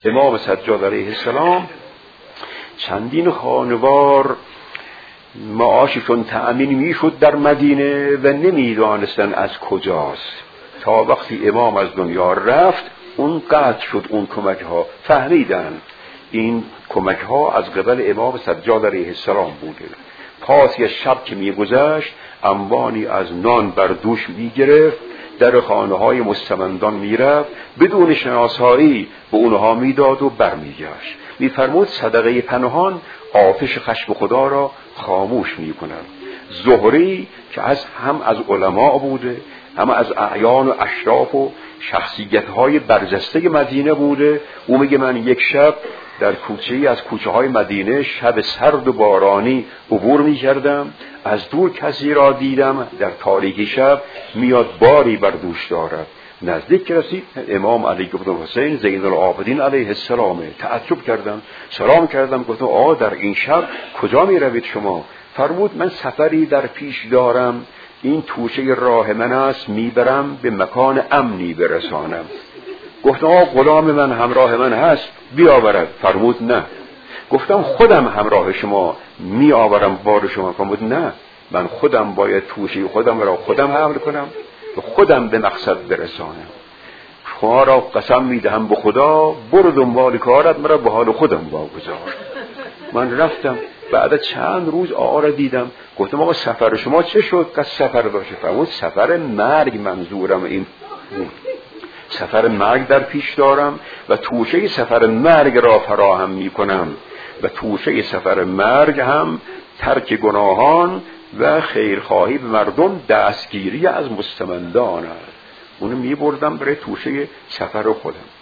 امام سجاد علیه السلام چندین خانوار معاششون تأمین میشد در مدینه و نمیدانستن از کجاست، تا وقتی امام از دنیا رفت اون قطع شد. اون کمک ها فهمیدن این کمک ها از قبل امام سجاد علیه السلام بوده. پاسی از شب که میگذشت انبانی از نان بر دوش میگرفت، در خانه های مستمندان میرفت، بدون شناسایی به اونها میداد و برمیگشت. میفرمود صدقه پنهان آتش خشم خدا را خاموش میکند. زهری که هم از علما بوده، هم از اعیان و اشراف و شخصیت های برجسته مدینه بوده، او میگه من یک شب در کوچه‌ای از کوچه های مدینه شب سرد و بارانی عبور می کردم، از دور کسی را دیدم در تاریکی شب میاد باری بر دوش دارد. نزدیک رسید امام علی بن حسین زین العابدین علیه السلام. تعجب کردم، سلام کردم، گفتم در این شب کجا می روید شما؟ فرمود من سفری در پیش دارم، این توشه راه من است، میبرم به مکان امنی برسانم. گفتم غلام من همراه من هست بیاورد. فرمود نه. گفتم خودم همراه شما می آورم بار شما. فرمود نه، من خودم باید توشه خودم را خودم حمل کنم و خودم به مقصد برسانم. شما را قسم می دهم به خدا، برو دنبال کارت، مرا به حال خودم واگذار. من رفتم، بعد چند روز آقا را دیدم. گفتم آقا سفر شما چه شد که سفر باشه؟ فرمود سفر مرگ منظورم این بود. سفر مرگ در پیش دارم و توشه سفر مرگ را فراهم می کنم و توشه سفر مرگ هم ترک گناهان و خیرخواهی به مردم، دستگیری از مستمندان است. اونو می بردم برای توشه سفر خودم.